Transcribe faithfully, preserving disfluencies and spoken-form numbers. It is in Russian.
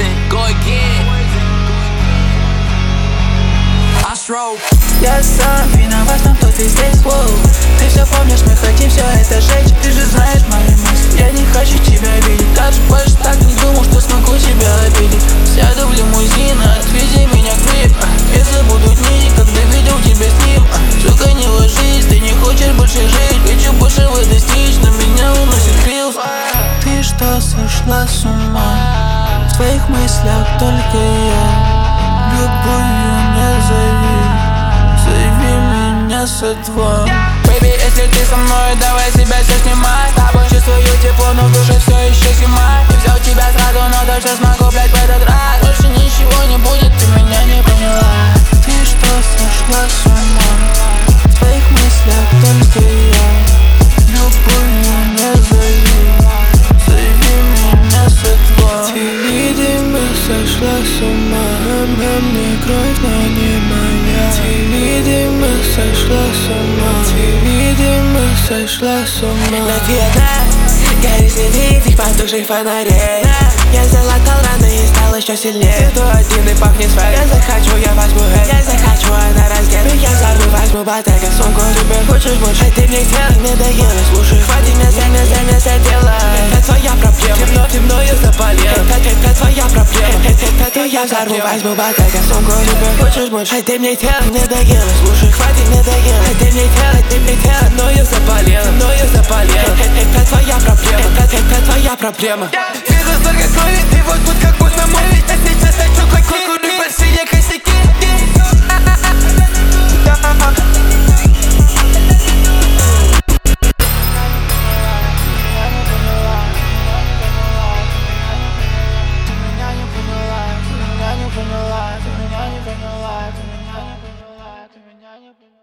poison, go again. I stroke. Я сам виноват в том, что ты здесь, воу. Ты все помнишь, мы хотим все это жечь. Ты же знаешь мои мысли, я не хочу тебя видеть. Даже больше так не думал, что смогу тебя обидеть. Сяду в лимузин, отвези меня к ним. Если будут дни, когда видел тебя с ним. Сука, не ложись, ты не хочешь больше жить. Хочу больше вы достичь, но меня уносит крилс. Ты что, сошла с ума? В своих мыслях только я. Любую не зови, зови меня со два. Baby, если ты со мной, давай себя все снимай. С тобой чувствую тепло, но в душе все еще зима. Не взял тебя сразу, но точно смогу, блять, в этот раз. Больше ничего не будет, ты меня не поняла. Ты что, сошла с ума? В твоих мыслях только я. Любую не зови, зови меня со два. Ты, видимо, сошла с ума. Мне кровь, но не моя. Ты, видимо, сошла с ума. Ты, видимо, сошла с ума. Но ты одна, горишь среди этих потухших фонарей. Я залатал раны и стал еще сильнее. Ты один и пахнет своей. Я захочу, я возьму это. Я захочу, она разденет. Я взорву, возьму ботека, сумку тебе. Хочешь больше, ты мне тело не доела. Слушай, хватит меня за меня, за меня задела. Это твоя проблема. Темно, темно, я заболел. Это, это твоя проблема. Это, это я взорву, возьму ботека, сумку тебе. Хочешь больше, ты мне тело не доела. Слушай, хватит меня доела. Ты мне тело, ты мне тело, но я заболел. Но я заболел. Это, это твоя проблема. Это, это твоя проблема. Вижу столько крови, ты вот тут как будто мой. Я сейчас хочу курю большие косяки. Ты меня не поняла, ты меня не поняла, ты меня не поняла, ты меня не поняла.